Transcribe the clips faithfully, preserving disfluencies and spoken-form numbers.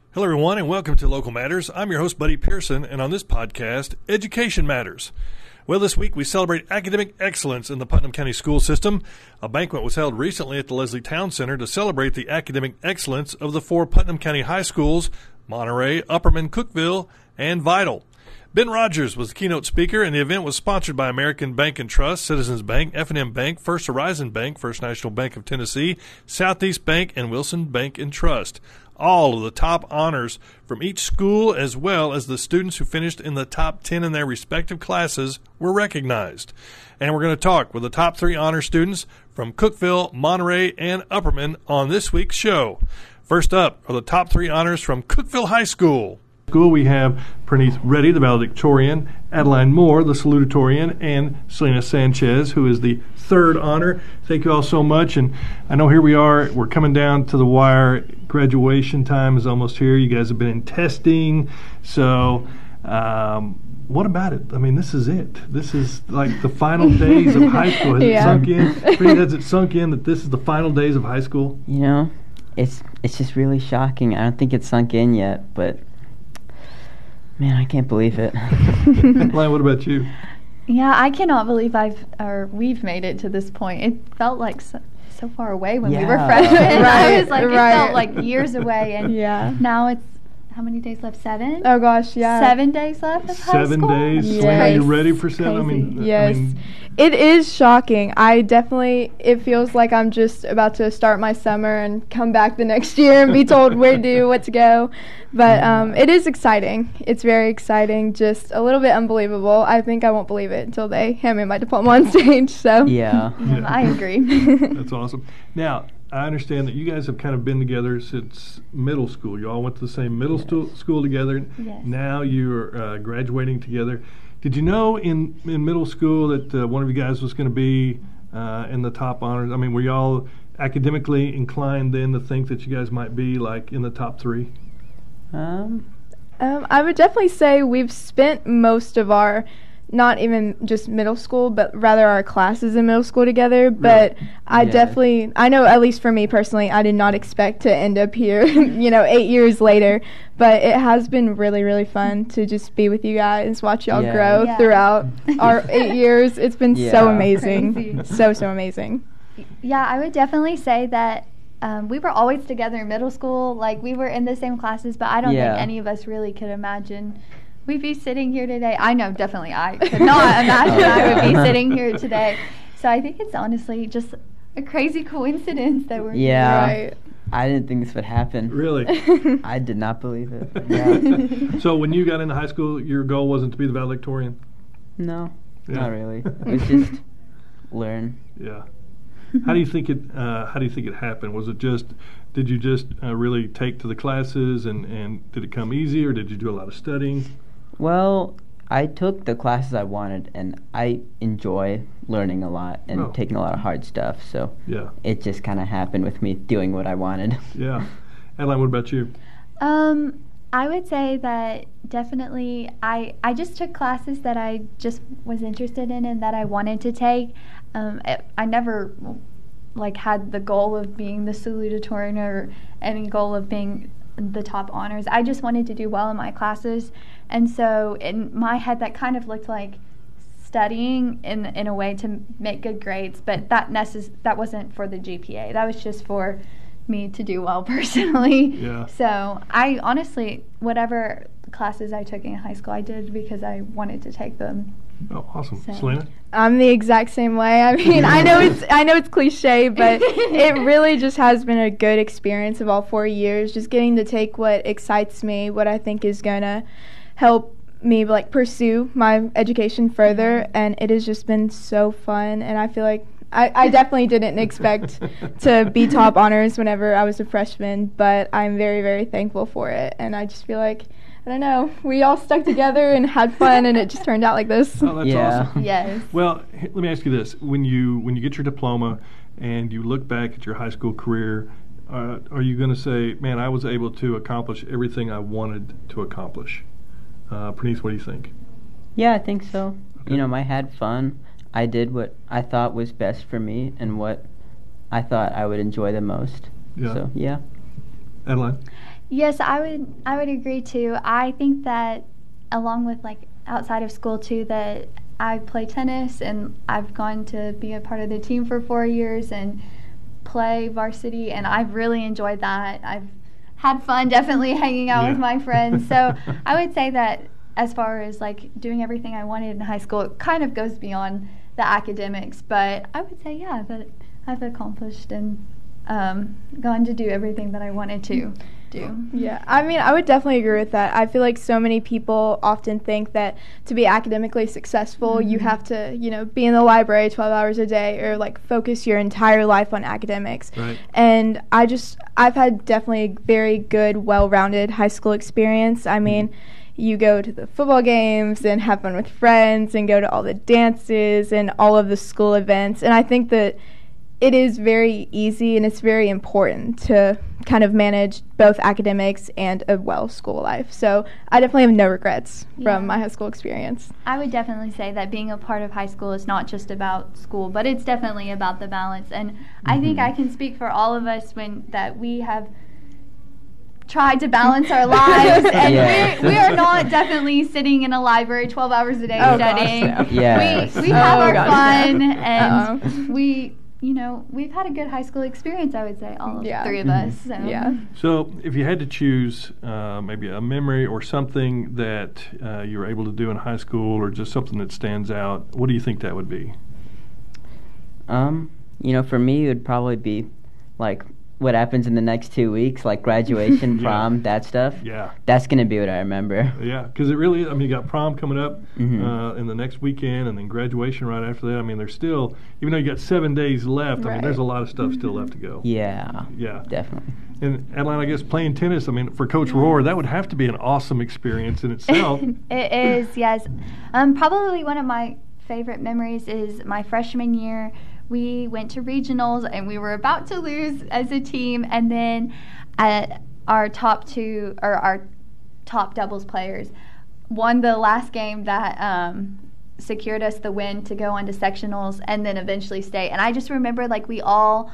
Hello, everyone, and welcome to Local Matters. I'm your host, Buddy Pearson, and on this podcast, Education Matters. Well, this week we celebrate academic excellence in the Putnam County school system. A banquet was held recently at the Leslie Town Center to celebrate the academic excellence of the four Putnam County high schools, Monterey, Upperman, Cookeville, and Vital. Ben Rogers was the keynote speaker, and the event was sponsored by American Bank and Trust, Citizens Bank, F and M Bank, First Horizon Bank, First National Bank of Tennessee, Southeast Bank, and Wilson Bank and Trust. All of the top honors from each school, as well as the students who finished in the top ten in their respective classes, were recognized. And we're going to talk with the top three honor students from Cookeville, Monterey, and Upperman on this week's show. First up are the top three honors from Cookeville High School. School, we have Pernice Reddy, the valedictorian, Adeline Moore, the salutatorian, and Selena Sanchez, who is the third honor. Thank you all so much. And I know here we are, we're coming down to the wire. Graduation time is almost here. You guys have been in testing. So um, what about it? I mean, this is it. This is like the final days of high school. Has yeah. it sunk in? Pernice, has it sunk in that this is the final days of high school? You know, it's it's just really shocking. I don't think it's sunk in yet, but man, I can't believe it. Adeline, what about you? Yeah, I cannot believe I've or we've made it to this point. It felt like so, so far away when yeah. we were freshmen. Right, I was like, right. it felt like years away, and Yeah. now it's how many days left? Seven. Oh gosh, yeah. Seven days left of high Seven school. days. Yes. Selena, you ready for seven? I mean, Crazy. Yes. I mean, It is shocking. I definitely, it feels like I'm just about to start my summer and come back the next year and be told where to do, what to go. But um, it is exciting. It's very exciting, just a little bit unbelievable. I think I won't believe it until they hand me my diploma on stage. So Yeah. Yeah, Yeah. I agree. That's awesome. Now, I understand that you guys have kind of been together since middle school. You all went to the same middle Yes. stu- school together. Yes. Now you're uh, graduating together. Did you know in, in middle school that uh, one of you guys was going to be uh, in the top honors? I mean, were y'all academically inclined then to think that you guys might be like in the top three? Um. Um, I would definitely say we've spent most of our, not even just middle school, but rather our classes in middle school together. But I Yeah. definitely, I know at least for me personally, I did not expect to end up here, you know, eight years later. But it has been really, really fun to just be with you guys, watch y'all Yeah. grow Yeah. throughout our eight years. It's been so Yeah. amazing. Crazy. So, so amazing. Yeah, I would definitely say that um, we were always together in middle school. Like, we were in the same classes, but I don't Yeah. think any of us really could imagine we'd be sitting here today. I know, definitely I could not imagine I would be sitting here today. So I think it's honestly just a crazy coincidence that we're Yeah. Right. I didn't think this would happen. Really? I did not believe it. Yeah. So when you got into high school, your goal wasn't to be the valedictorian? No, Yeah. not really. It was just learn. Yeah. How do you think it? Uh, how do you think it happened? Was it just? Did you just uh, really take to the classes, and, and did it come easy, or did you do a lot of studying? Well, I took the classes I wanted, and I enjoy learning a lot and Oh. taking a lot of hard stuff. So Yeah. it just kind of happened with me doing what I wanted. Yeah. Adeline, what about you? Um, I would say that definitely I, I just took classes that I just was interested in and that I wanted to take. Um, I, I never like had the goal of being the salutatorian or any goal of being the top honors. I just wanted to do well in my classes, and so in my head that kind of looked like studying in in a way to make good grades, but that necess- that wasn't for the G P A. That was just for me to do well personally. Yeah. So I honestly, whatever classes I took in high school, I did because I wanted to take them. Oh, awesome. So- Selena? I'm the exact same way. I mean, I know it's I know it's cliche, but it really just has been a good experience of all four years. Just getting to take what excites me, what I think is gonna help me like pursue my education further, and it has just been so fun. And I feel like I, I definitely didn't expect to be top honors whenever I was a freshman, but I'm very, very thankful for it. And I just feel like, I don't know, we all stuck together and had fun, and it just turned out like this. Oh, that's Yeah. awesome. Yes. Well, h- let me ask you this: when you when you get your diploma and you look back at your high school career, uh, are you going to say, "Man, I was able to accomplish everything I wanted to accomplish"? Uh, Pernice, what do you think? Yeah, I think so. Okay. You know, I had fun. I did what I thought was best for me and what I thought I would enjoy the most. Yeah. So, yeah. Adeline? Yes, I would I would agree too. I think that along with like outside of school too, that I play tennis and I've gone to be a part of the team for four years and play varsity, and I've really enjoyed that. I've had fun definitely hanging out Yeah. with my friends. So I would say that as far as like doing everything I wanted in high school, it kind of goes beyond the academics. But I would say, yeah, that I've accomplished and um, gone to do everything that I wanted to do. Yeah, I mean, I would definitely agree with that. I feel like so many people often think that to be academically successful, Mm-hmm. you have to, you know, be in the library twelve hours a day or like focus your entire life on academics. Right. And I just, I've had definitely a very good, well-rounded high school experience. I mean, you go to the football games and have fun with friends and go to all the dances and all of the school events. And I think that it is very easy and it's very important to kind of manage both academics and a well school life. So I definitely have no regrets Yeah. from my high school experience. I would definitely say that being a part of high school is not just about school, but it's definitely about the balance. And I think I can speak for all of us when that we have tried to balance our lives, and Yes. we we are not definitely sitting in a library twelve hours a day Oh, gosh, studying. no. Yes. We we have Oh, our gosh, fun, no. and Uh-oh. we you know we've had a good high school experience. I would say all of Yeah. three of Mhm. us. So. Yeah. So, if you had to choose uh, maybe a memory or something that uh, you were able to do in high school, or just something that stands out, what do you think that would be? Um, you know, for me, it would probably be like what happens in the next two weeks, like graduation, Yeah. prom, that stuff. Yeah, That's gonna be what I remember. yeah, because it really, I mean, you got prom coming up Mhm. uh, in the next weekend, and then graduation right after that. I mean, there's still, even though you got seven days left, I mean, Right. there's a lot of stuff still left to go. Yeah, Yeah. definitely. And Adeline, I guess playing tennis, I mean, for Coach Rohr, that would have to be an awesome experience in itself. It is, yes. Um, probably one of my favorite memories is my freshman year. We went to regionals and we were about to lose as a team, and then uh, our top two or our top doubles players won the last game that um, secured us the win to go on to sectionals and then eventually stay. And I just remember like we all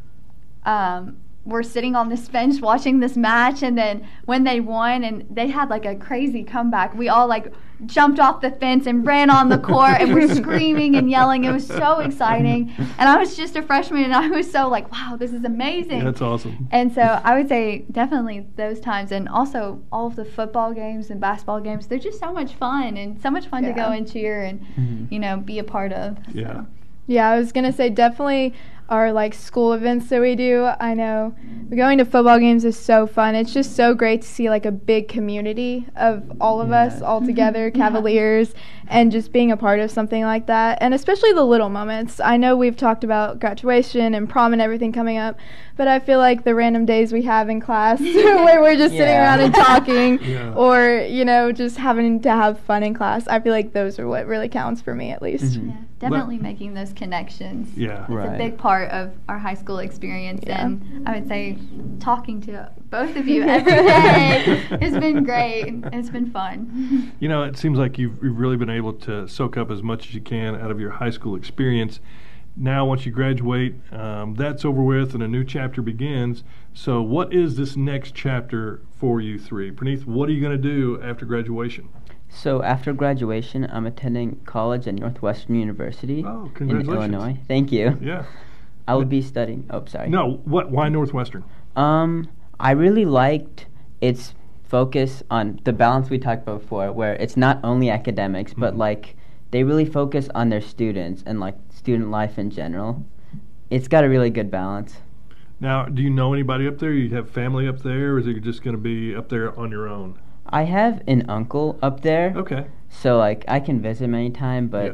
um, were sitting on this bench watching this match, and then when they won and they had like a crazy comeback, we all like jumped off the fence and ran on the court and were screaming and yelling. It was so exciting, and I was just a freshman and I was so like, wow, this is amazing. That's awesome. And so I would say definitely those times, and also all of the football games and basketball games. They're just so much fun and so much fun to Yeah. go and cheer and Mhm. you know be a part of. Yeah. So. Yeah, I was gonna say definitely our like school events that we do. I know going to football games is so fun. It's just so great to see like a big community of all of us Yes. all together, Yeah. Cavaliers, and just being a part of something like that. And especially the little moments. I know we've talked about graduation and prom and everything coming up, but I feel like the random days we have in class where we're just sitting Yeah. around and talking, Yeah. or you know just having to have fun in class. I feel like those are what really counts for me at least. Mhm. Yeah, definitely making those connections. Yeah. It's Right. a big part of our high school experience, Yeah. and I would say talking to both of you every day has been great. It's been fun. You know, it seems like you've, you've really been able to soak up as much as you can out of your high school experience. Now, once you graduate, um, that's over with and a new chapter begins. So, what is this next chapter for you three? Praneeth, what are you going to do after graduation? So after graduation, I'm attending college at Northwestern University Oh, in congratulations. Illinois. Thank you. Yeah. I will be studying. Oh, sorry. No, what? Why Northwestern? Um, I really liked its focus on the balance we talked about before, where it's not only academics, but Mhm. like they really focus on their students and like student life in general. It's got a really good balance. Now, do you know anybody up there? You have family up there, or is it just going to be up there on your own? I have an uncle up there, Okay. so like I can visit him anytime, but Yeah.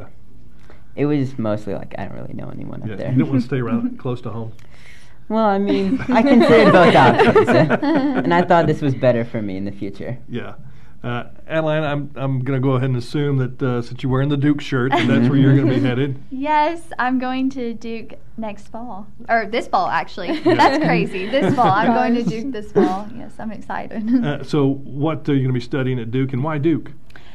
it was mostly like I don't really know anyone up Yeah. there. You don't want to stay around close to home. Well, I mean, I considered both options, and I thought this was better for me in the future. Yeah. Uh, Adeline, I'm I'm going to go ahead and assume that uh, since you're wearing the Duke shirt, that that's where you're going to be headed. Yes, I'm going to Duke next fall. Or this fall, actually. That's crazy. This fall. I'm going to Gosh. Duke this fall. Yes, I'm excited. Uh, so, what are you going to be studying at Duke, and why Duke?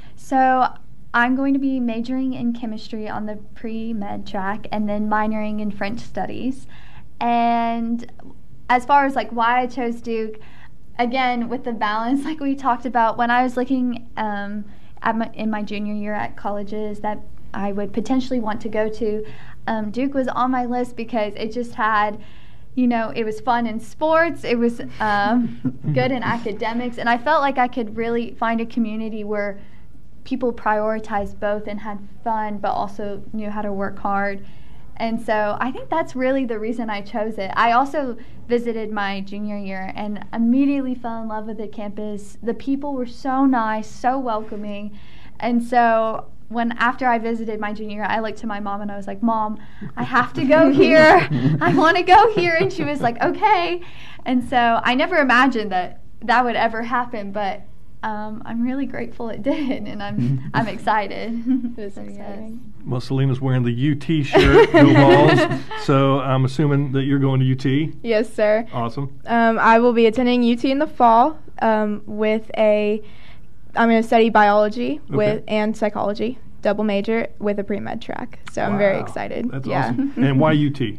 So I'm going to be majoring in chemistry on the pre-med track and then minoring in French studies. And as far as like why I chose Duke, again, with the balance, like we talked about, when I was looking um, at my, in my junior year at colleges that I would potentially want to go to, um, Duke was on my list because it just had, you know, it was fun in sports, it was um, good in academics, and I felt like I could really find a community where people prioritized both and had fun but also knew how to work hard. And so I think that's really the reason I chose it. I also visited my junior year and immediately fell in love with the campus. The people were so nice, so welcoming. And so when after I visited my junior year, I looked to my mom and I was like, Mom, I have to go here. I want to go here. And she was like, okay. And so I never imagined that that would ever happen, but Um, I'm really grateful it did, and I'm I'm excited. It was So, exciting. Well, Selena's wearing the U T shirt, Go Vols. So I'm assuming that you're going to U T. Yes, sir. Awesome. Um, I will be attending U T in the fall um, with a. I'm going to study biology with Okay. and psychology, double major with a pre-med track. So I'm very Wow. excited. That's yeah. awesome. And why U T?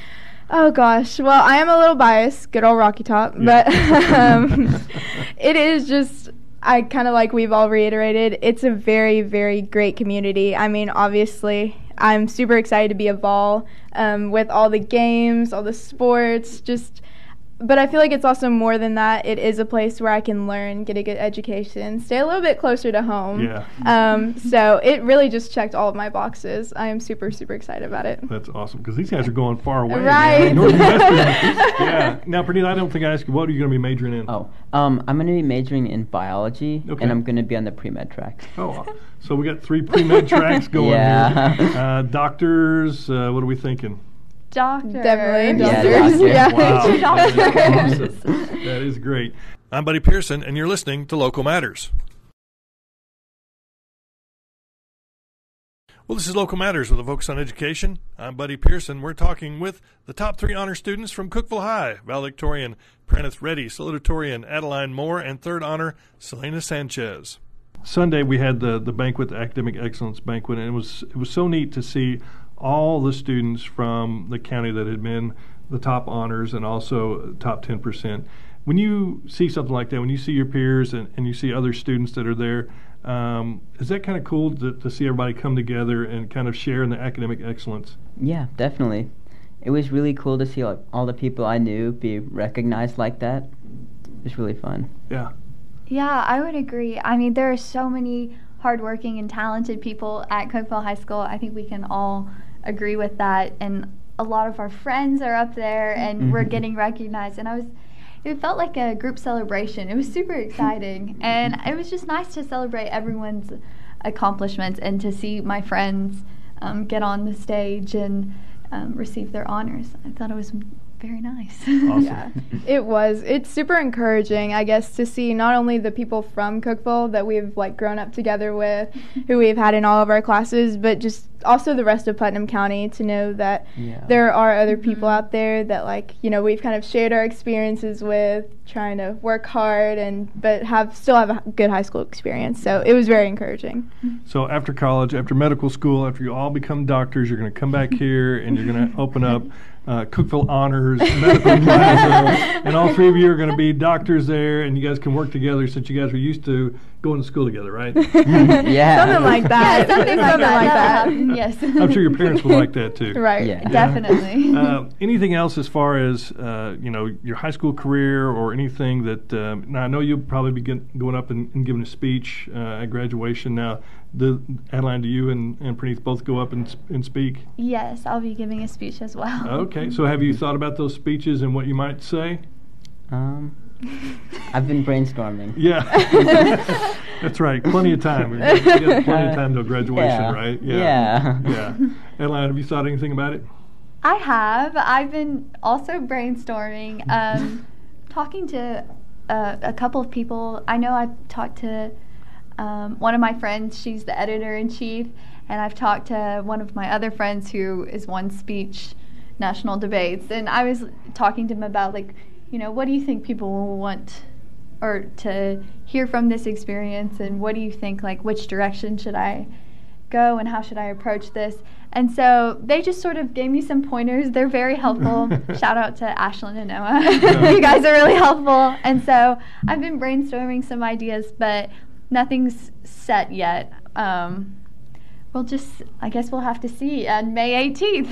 Oh gosh, well I am a little biased, good old Rocky Top, Yeah. but um, it is just. I kind of like we've all reiterated, it's a very, very great community. I mean, obviously, I'm super excited to be a Vol um, with all the games, all the sports, just, but I feel like it's also more than that. It is a place where I can learn, get a good education, stay a little bit closer to home. Yeah. Um, so it really just checked all of my boxes. I am super, super excited about it. That's awesome because these guys are going far away. Right. Man. Northwestern. Yeah. Now, Pranita, I don't think I asked you, what are you going to be majoring in? Oh, um, I'm going to be majoring in biology, Okay. and I'm going to be on the pre-med track. Oh, so we got three pre-med tracks going Yeah. here. Uh, doctors, uh, what are we thinking? Doctor. Definitely Yeah, doctors. doctor. Yeah. Wow. That is Doctors. awesome. That is great. I'm Buddy Pearson, and you're listening to Local Matters. Well, this is Local Matters with a focus on education. I'm Buddy Pearson. We're talking with the top three honor students from Cookeville High, valedictorian Prentice Reddy, salutatorian Adeline Moore, and third honor Selena Sanchez. Sunday we had the the banquet, the academic excellence banquet, and it was it was so neat to see all the students from the county that had been the top honors and also top ten percent. When you see something like that, when you see your peers and, and you see other students that are there, um, is that kind of cool to, to see everybody come together and kind of share in the academic excellence? Yeah, definitely. It was really cool to see like, all the people I knew be recognized like that. It was really fun. Yeah. Yeah, I would agree. I mean, there are so many hardworking and talented people at Cookeville High School. I think we can all agree with that. And a lot of our friends are up there, and we're getting recognized. And I was, it felt like a group celebration. It was super exciting, and it was just nice to celebrate everyone's accomplishments and to see my friends um, get on the stage and um, receive their honors. I thought it was very nice. Awesome. Yeah, it was. It's super encouraging, I guess, to see not only the people from Cookeville that we've like grown up together with, who we've had in all of our classes, but just also the rest of Putnam County to know that Yeah. there are other people out there that like, you know, we've kind of shared our experiences with, trying to work hard and but have still have a good high school experience. So it was very encouraging. So after college, after medical school, after you all become doctors, you're going to come back here and you're going to open up uh, Cookeville Honors Medical Plaza, and all three of you are going to be doctors there, and you guys can work together since you guys were used to going to school together, right? Yeah. Something like that. Yeah, something like Something that. like That'll that. happen, yes. I'm sure your parents would like that too. Right. Yeah. Definitely. Uh, anything else as far as uh, you know your high school career or anything that? Um, now I know you'll probably be get, going up and, and giving a speech uh, at graduation. Now, the, Adeline, do you and, and Praneeth both go up and, s- and speak? Yes, I'll be giving a speech as well. Okay. So have you thought about those speeches and what you might say? Um, I've been brainstorming. Yeah. That's right. Plenty of time. You got, you got plenty of time till graduation, Yeah. right? Yeah. Yeah. Adeline, have you thought anything about it? I have. I've been also brainstorming, um, talking to uh, a couple of people. I know I've talked to um, one of my friends. She's the editor-in-chief, and I've talked to one of my other friends who is won speech national debates. And I was talking to him about, like, you know, what do you think people will want or to hear from this experience, and what do you think, like, which direction should I go and how should I approach this? And so they just sort of gave me some pointers. They're very helpful. Shout out to Ashlyn and Noah. You guys are really helpful. And so I've been brainstorming some ideas, but nothing's set yet. Um, we'll just, I guess we'll have to see on May eighteenth.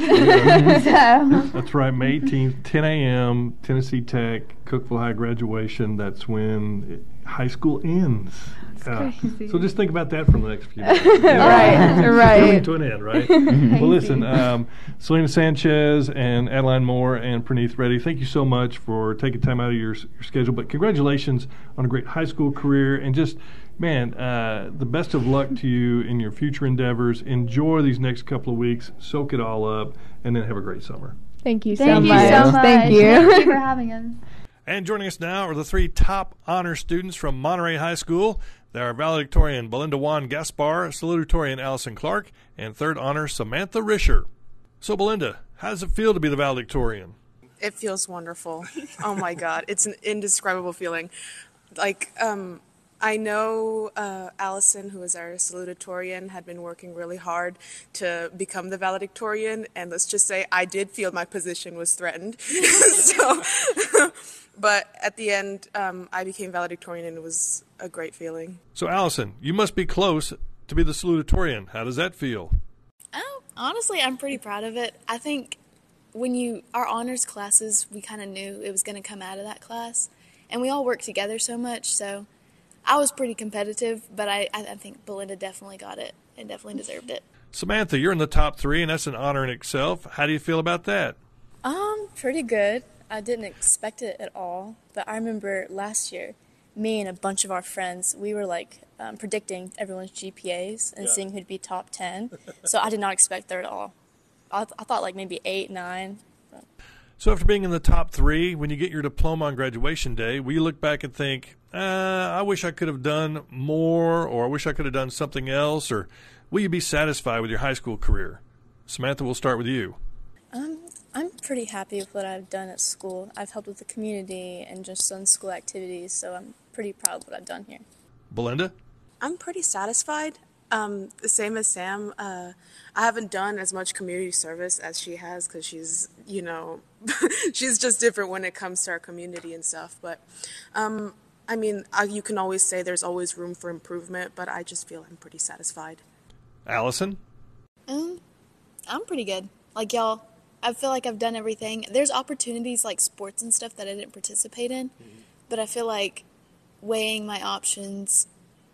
So. That's right, May eighteenth, ten a.m., Tennessee Tech, Cookeville High graduation. That's when it, high school ends. Uh, so just think about that for the next few days. Right, right. Coming to an end, right? Well, listen, um, Selena Sanchez and Adeline Moore and Praneeth Reddy, thank you so much for taking time out of your, your schedule. But congratulations on a great high school career, and just, man, uh, the best of luck to you in your future endeavors. Enjoy these next couple of weeks, soak it all up, and then have a great summer. Thank you so Thank much. you so much. Thank you. Thank you for having us. And joining us now are the three top honor students from Monterey High School. They are valedictorian Belinda Juan Gaspar, salutatorian Allison Clark, and third honor Samantha Risher. So, Belinda, how does it feel to be the valedictorian? It feels wonderful. Oh my God, it's an indescribable feeling. Like, um, I know uh, Allison, who is our salutatorian, had been working really hard to become the valedictorian, and let's just say I did feel my position was threatened. so, but at the end, um, I became valedictorian, and it was a great feeling. So, Allison, you must be close to be the salutatorian. How does that feel? Oh, honestly, I'm pretty proud of it. I think when you, our honors classes, we kind of knew it was going to come out of that class, and we all worked together so much, so I was pretty competitive, but I, I think Belinda definitely got it and definitely deserved it. Samantha, you're in the top three, and that's an honor in itself. How do you feel about that? Um, pretty good. I didn't expect it at all, but I remember last year, me and a bunch of our friends, we were like um, predicting everyone's G P As and yeah. seeing who'd be top ten. So I did not expect there at all. I, th- I thought like maybe eight, nine. But. So after being in the top three, when you get your diploma on graduation day, will you look back and think, uh, I wish I could have done more, or I wish I could have done something else, or will you be satisfied with your high school career? Samantha, we'll start with you. Um, I'm pretty happy with what I've done at school. I've helped with the community and just done school activities, so I'm pretty proud of what I've done here. Belinda? I'm pretty satisfied. Um, the same as Sam. Uh, I haven't done as much community service as she has because she's, you know, she's just different when it comes to our community and stuff. But, um, I mean, I, you can always say there's always room for improvement, but I just feel I'm pretty satisfied. Allison? Um, I'm pretty good. Like y'all, I feel like I've done everything. There's opportunities like sports and stuff that I didn't participate in, mm-hmm. but I feel like weighing my options,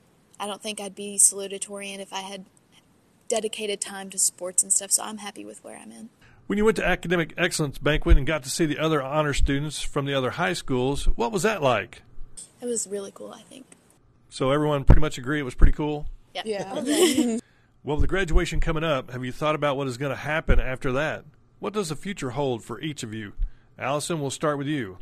I don't think I'd be salutatorian if I had dedicated time to sports and stuff, so I'm happy with where I'm in. When you went to Academic Excellence Banquet and got to see the other honor students from the other high schools, what was that like? It was really cool, I think. So everyone pretty much agree it was pretty cool? Yeah. Yeah. Well, with the graduation coming up, have you thought about what is going to happen after that? What does the future hold for each of you? Allison, we'll start with you.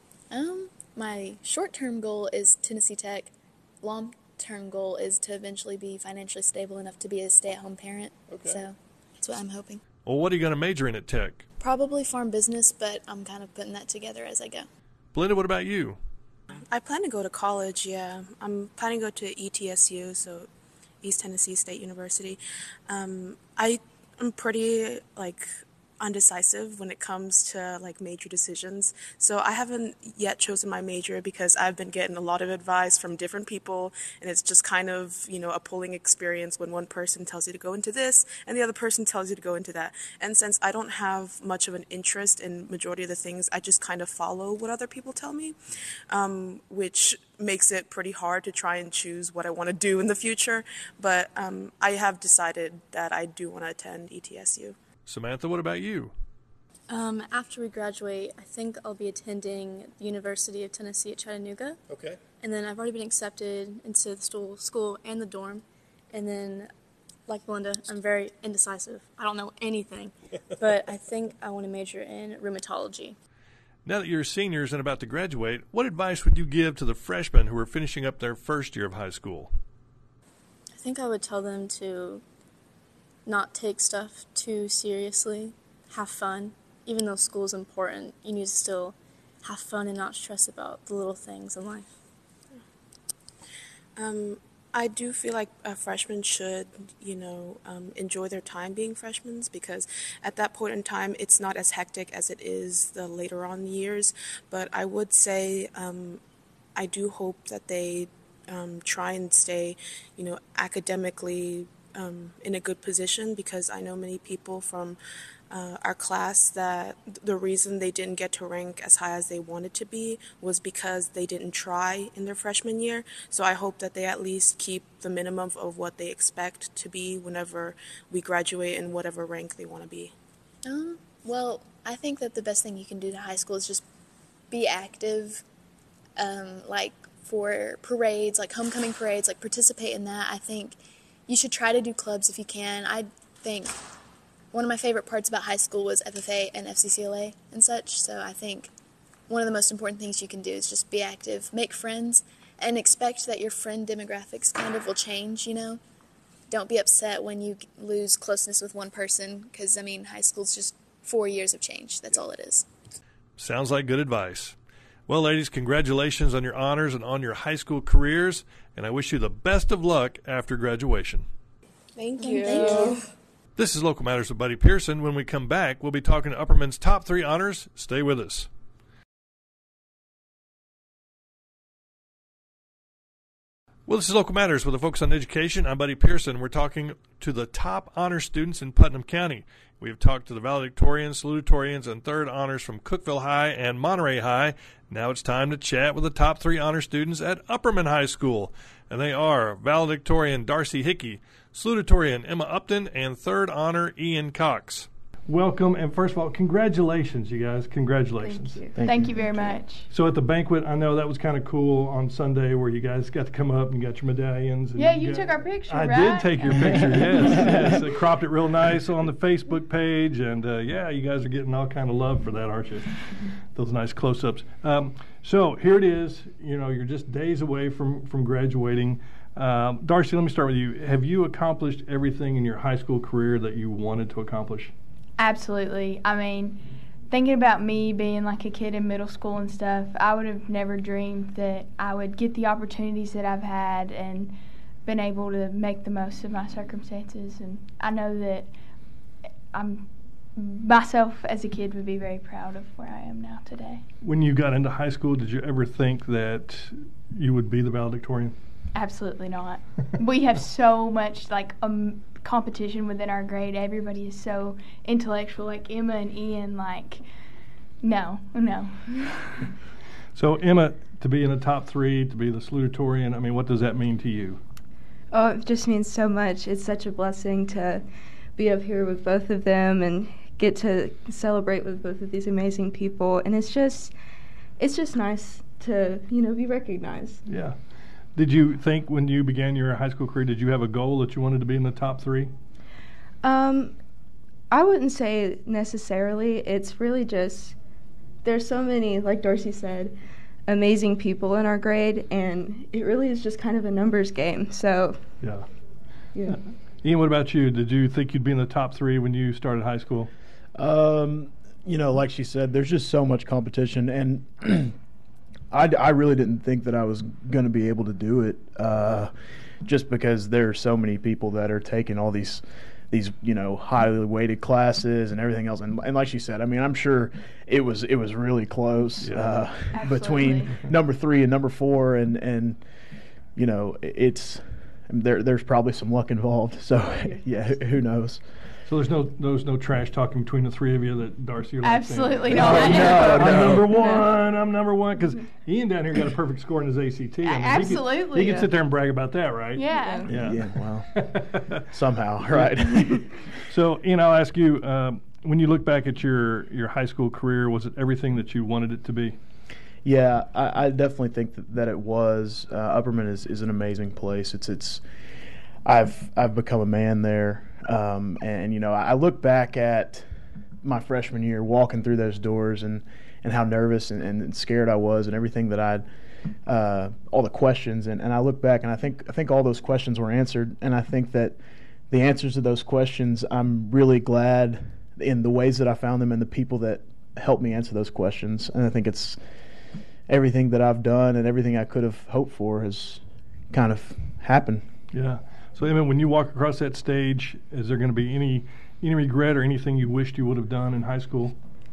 Um, my short-term goal is Tennessee Tech. Long-term goal is to eventually be financially stable enough to be a stay-at-home parent. Okay. So that's what I'm hoping. Well, what are you going to major in at Tech? Probably farm business, but I'm kind of putting that together as I go. Belinda, what about you? I plan to go to college, yeah. I'm planning to go to E T S U, so East Tennessee State University. Um, I am pretty, like, undecisive when it comes to like major decisions. So I haven't yet chosen my major because I've been getting a lot of advice from different people, and it's just kind of, you know, a pulling experience when one person tells you to go into this and the other person tells you to go into that. And since I don't have much of an interest in majority of the things, I just kind of follow what other people tell me, um, which makes it pretty hard to try and choose what I want to do in the future. But um, I have decided that I do want to attend E T S U. Samantha, what about you? Um, after we graduate, I think I'll be attending the University of Tennessee at Chattanooga. Okay. And then I've already been accepted into the school, school and the dorm. And then, like Belinda, I'm very indecisive. I don't know anything. But I think I want to major in rheumatology. Now that you're seniors and about to graduate, what advice would you give to the freshmen who are finishing up their first year of high school? I think I would tell them to not take stuff too seriously, have fun. Even though school is important, you need to still have fun and not stress about the little things in life. Um, I do feel like uh, freshmen should, you know, um, enjoy their time being freshmen because at that point in time, it's not as hectic as it is the later on years. But I would say um, I do hope that they um, try and stay, you know, academically um, in a good position because I know many people from Uh, our class that the reason they didn't get to rank as high as they wanted to be was because they didn't try in their freshman year. So I hope that they at least keep the minimum of what they expect to be whenever we graduate in whatever rank they want to be. Um, well, I think that the best thing you can do to high school is just be active, um, like for parades, like homecoming parades, like participate in that. I think you should try to do clubs if you can. I think one of my favorite parts about high school was F F A and F C C L A and such, so I think one of the most important things you can do is just be active, make friends, and expect that your friend demographics kind of will change, you know? Don't be upset when you lose closeness with one person, because, I mean, high school's just four years of change. That's all it is. Sounds like good advice. Well, ladies, congratulations on your honors and on your high school careers, and I wish you the best of luck after graduation. Thank you. Thank you. This is Local Matters with Buddy Pearson. When we come back, we'll be talking to Upperman's top three honors. Stay with us. Well, this is Local Matters with a focus on education. I'm Buddy Pearson. We're talking to the top honor students in Putnam County. We've talked to the valedictorians, salutatorians, and third honors from Cookeville High and Monterey High. Now it's time to chat with the top three honor students at Upperman High School. And they are valedictorian Darcy Hickey, salutatorian Emma Upton, and third honor Ian Cox. Welcome, and first of all, congratulations, you guys. Congratulations. Thank you. Thank Thank you. you very much. So at the banquet, I know that was kind of cool on Sunday where you guys got to come up and got your medallions. And Yeah, you got- took our picture, I right? did take your picture, yes. yes. I cropped it real nice on the Facebook page, and uh, yeah, you guys are getting all kind of love for that, aren't you? Those nice close-ups. Um, so here it is. You know, you're just days away from, from graduating. Um, Darcy, let me start with you. Have you accomplished everything in your high school career that you wanted to accomplish? Absolutely. I mean, thinking about me being like a kid in middle school and stuff, I would have never dreamed that I would get the opportunities that I've had and been able to make the most of my circumstances. And I know that I'm myself as a kid would be very proud of where I am now today. When you got into high school, did you ever think that you would be the valedictorian? Absolutely not. We have so much like um, competition within our grade. Everybody is so intellectual. Like Emma and Ian, like no, no. So Emma, to be in the top three, to be the salutatorian, I mean, what does that mean to you? Oh, it just means so much. It's such a blessing to be up here with both of them and get to celebrate with both of these amazing people. And it's just, it's just nice to, you know, be recognized. Yeah. Did you think when you began your high school career, did you have a goal that you wanted to be in the top three? Um, I wouldn't say necessarily. It's really just, there's so many, like Darcy said, amazing people in our grade, and it really is just kind of a numbers game. So, Yeah. yeah. Ian, what about you? Did you think you'd be in the top three when you started high school? Um, you know, like she said, there's just so much competition, and I, I really didn't think that I was going to be able to do it, uh, just because there are so many people that are taking all these, these you know, highly weighted classes and everything else. And, and like she said, I mean, I'm sure it was it was really close Yeah. uh, Absolutely. between number three and number four, and and you know, it's there. There's probably some luck involved. So yeah, who, who knows? So there's no there's no trash talking between the three of you that Darcy, you're like saying, Absolutely No, not. no, I'm no. number one. I'm number one because Ian down here got a perfect score in his A C T. I mean, Absolutely. He could, he could sit there and brag about that, right? Yeah. Yeah. Yeah, well, somehow, right? So, Ian, I'll ask you, um, when you look back at your, your high school career, was it everything that you wanted it to be? Yeah, I, I definitely think that, that it was. Uh, Upperman is, is an amazing place. It's it's. I've I've become a man there, um, and you know I look back at my freshman year, walking through those doors, and, and how nervous and, and scared I was, and everything that I'd, uh, all the questions, and, and I look back and I think I think all those questions were answered, and I think that the answers to those questions, I'm really glad in the ways that I found them and the people that helped me answer those questions, and I think it's everything that I've done and everything I could have hoped for has kind of happen. Yeah. So, Emma, when you walk across that stage, is there going to be any any regret or anything you wished you would have done in high school?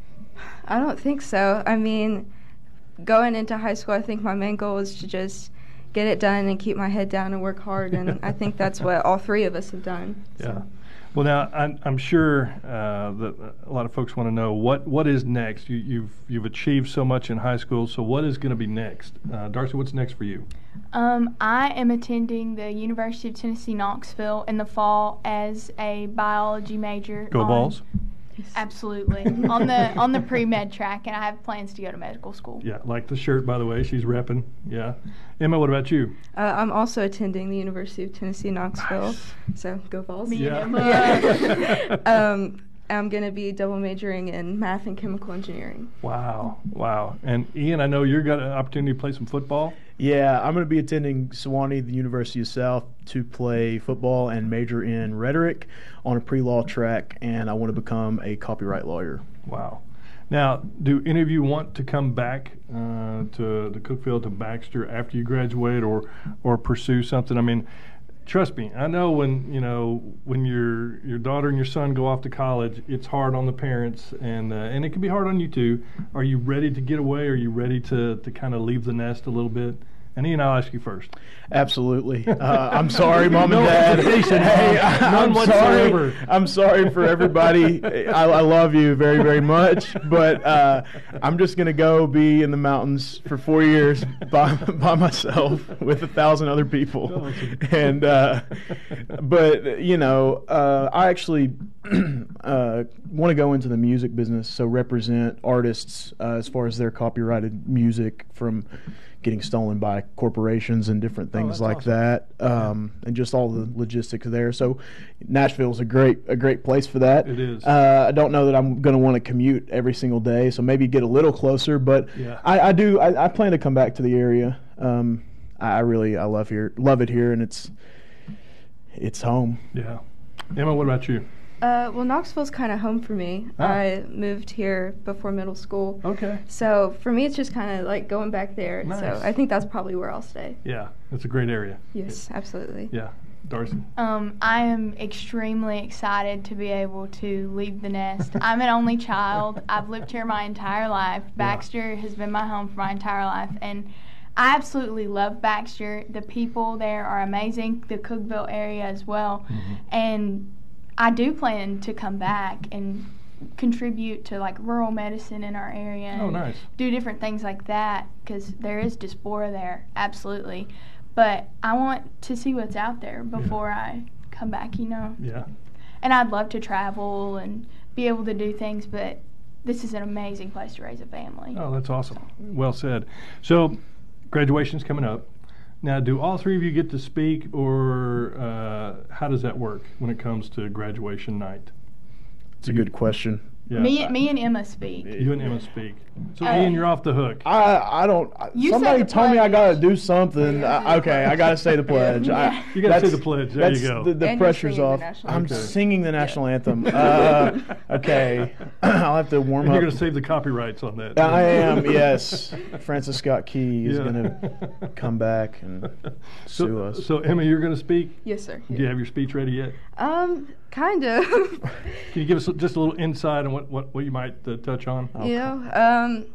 I don't think so. I mean, going into high school, I think my main goal was to just get it done and keep my head down and work hard, and I think that's what all three of us have done. So. Yeah. Well, now I'm, I'm sure uh, that a lot of folks want to know what, what is next. You, you've you've achieved so much in high school, so what is going to be next? Uh, Darcy, what's next for you? Um, I am attending the University of Tennessee Knoxville in the fall as a biology major. Go on, Vols! Absolutely. on the on the pre-med track, and I have plans to go to medical school. Yeah, like the shirt, by the way. She's repping. Yeah. Emma, what about you? Uh, I'm also attending the University of Tennessee Knoxville, Nice. so go Vols. Me Yeah. and Emma. um, I'm going to be double majoring in math and chemical engineering. Wow. Wow. And Ian, I know you've got an opportunity to play some football. Yeah, I'm going to be attending Sewanee, the University of South, to play football and major in rhetoric on a pre-law track, and I want to become a copyright lawyer. Wow. Now, do any of you want to come back uh, to the Cookeville, to Baxter after you graduate, or or pursue something? I mean, trust me, I know when you know when your your daughter and your son go off to college, it's hard on the parents, and uh, and it can be hard on you too. Are you ready to get away? Are you ready to to kind of leave the nest a little bit? And Ian, I'll ask you first. Absolutely. Uh, I'm sorry, Mom and No Dad. hesitation, Hey, Mom. I, None I'm whatsoever. sorry. I'm sorry for everybody. I, I love you very, very much, but uh, I'm just gonna go be in the mountains for four years by by myself with a thousand other people. Awesome. And uh, but you know, uh, I actually uh, want to go into the music business, so represent artists uh, as far as their copyrighted music from getting stolen by corporations and different Oh, things that's like awesome. that, um, and just all the logistics there. So Nashville's a great a great place for that. It is. Uh, I don't know that I'm going to want to commute every single day, so maybe get a little closer. But Yeah. I, I do. I, I plan to come back to the area. Um, I, I really I love here, love it here, and it's it's home. Yeah. Emma, what about you? Uh, well, Knoxville's kind of home for me. Ah. I moved here before middle school. Okay. So for me, it's just kind of like going back there. Nice. So I think that's probably where I'll stay. Yeah, it's a great area. Yes, absolutely. Yeah. Darcy? Um, I am extremely excited to be able to leave the nest. I'm an only child. I've lived here my entire life. Baxter has been my home for my entire life, and I absolutely love Baxter. The people there are amazing, the Cookeville area as well, Mm-hmm. and I do plan to come back and contribute to like rural medicine in our area. Oh, and nice. do different things like that because there is diaspora there, absolutely. But I want to see what's out there before I come back, you know. Yeah. And I'd love to travel and be able to do things, but this is an amazing place to raise a family. Oh, that's awesome. Well said. So, graduation's coming up. Now, do all three of you get to speak, or uh, how does that work when it comes to graduation night? It's a good question. Yeah. Me, me and Emma speak. You and Emma speak. So, Uh, Ian, you're off the hook. I I don't. I- You said somebody the told me I pledge. got to do something. I, okay, I got to say the pledge. I, You gotta say that's- the pledge. There you that's go. The, the And you're pressure's singing the off. national I'm anthem. singing the national anthem. Uh, okay, I'll have to warm And up. you're going to save the copyrights on that. I am. Yes, Francis Scott Key is Yeah. going to come back and sue so, us. so, Emma, you're going to speak? Yes, sir. Do you have your speech ready yet? Um, kind of. Can you give us just a little insight on what, what, what you might uh, touch on? You know, um,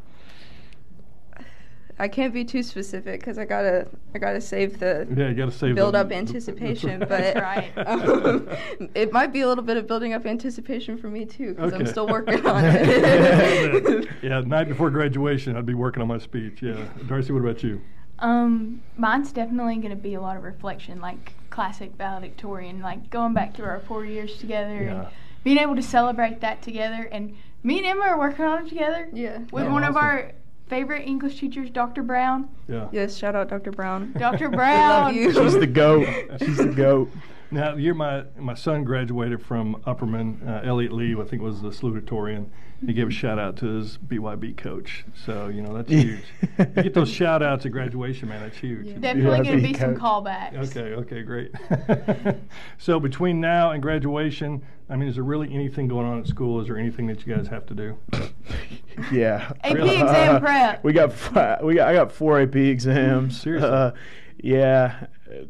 I can't be too specific because I gotta, I gotta save the Yeah, you got to save build the- up the- anticipation. that's But right. um, it might be a little bit of building up anticipation for me too because I'm Okay. still working on it. Yeah, night before graduation, I'd be working on my speech. Yeah. Darcy, what about you? Um, mine's definitely going to be a lot of reflection, like classic valedictorian, like going back through our four years together and Yeah. being able to celebrate that together. And me and Emma are working on it together Yeah. with Oh, one of awesome. our favorite English teachers, Doctor Brown. Yeah. Yes, shout out Doctor Brown. Doctor We Brown. love you. She's the goat. She's the goat. Now, the year my, my son graduated from Upperman, uh, Elliot Lee, I think was the salutatorian. He gave a shout out to his B Y B coach. So, you know, that's huge. You get those shout outs at graduation, man, that's huge. Definitely Yeah, going to be be some coach. callbacks. Okay, okay, great. So between now and graduation, I mean, is there really anything going on at school? Is there anything that you guys have to do? Yeah. A P exam prep. We got fi- we got I got four A P exams. Seriously? Uh, yeah,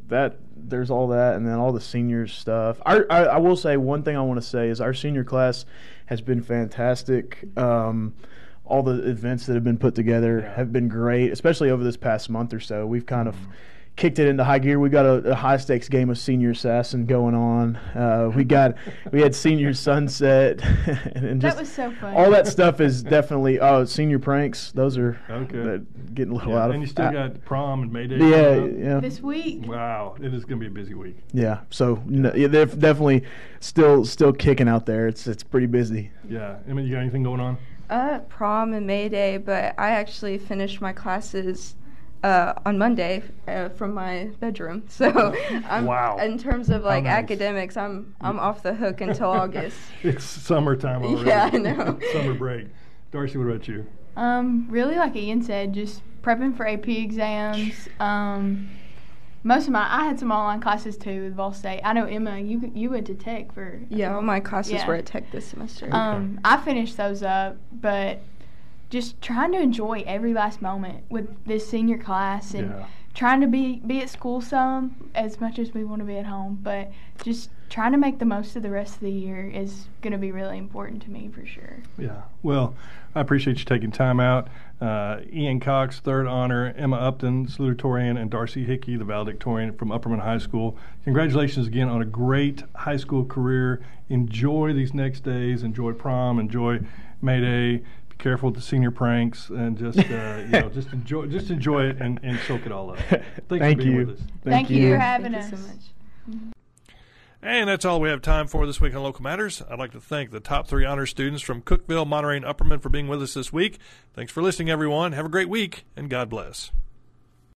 that there's all that, and then all the seniors stuff. Our, I, I will say one thing I want to say is our senior class has been fantastic. Um, all the events that have been put together Yeah. have been great, especially over this past month or so. We've kind of kicked it into high gear. We got a, a high stakes game of senior assassin going on. Uh, we got we had senior sunset, and, and just That was so fun. all that stuff is definitely oh senior pranks. Those are Okay. that getting a little Yeah, out of. and you still uh, got prom and May Day. yeah, coming up. yeah. This week. Wow, it is going to be a busy week. Yeah, so no, yeah, they're definitely still still kicking out there. It's it's pretty busy. Yeah, Emma, you got anything going on? Uh, prom and May Day, but I actually finished my classes uh, on Monday uh, from my bedroom. So I'm, Wow. in terms of How like nice. academics, I'm I'm off the hook until August. It's summertime already. Yeah, I know. Summer break. Darcy, what about you? Um, really, like Ian said, just prepping for A P exams. Um, most of my, I had some online classes too with Vol State. I know Emma, you you went to Tech for. Yeah, all my classes Yeah. were at Tech this semester. Um, I finished those up, but just trying to enjoy every last moment with this senior class and Yeah. trying to be be at school some as much as we want to be at home, but just trying to make the most of the rest of the year is going to be really important to me for sure. Yeah. Well, I appreciate you taking time out. Uh, Ian Cox, third honor, Emma Upton, salutatorian, and Darcy Hickey, the valedictorian from Upperman High School. Congratulations again on a great high school career. Enjoy these next days. Enjoy prom. Enjoy May Day. Be careful with the senior pranks, and just uh, you know, just enjoy, just enjoy it and, and soak it all up. Thanks Thank for being you. with us. Thank, you for having Thank us. you so much. And that's all we have time for this week on Local Matters. I'd like to thank the top three honor students from Cookeville, Monterey, and Upperman for being with us this week. Thanks for listening, everyone. Have a great week, and God bless.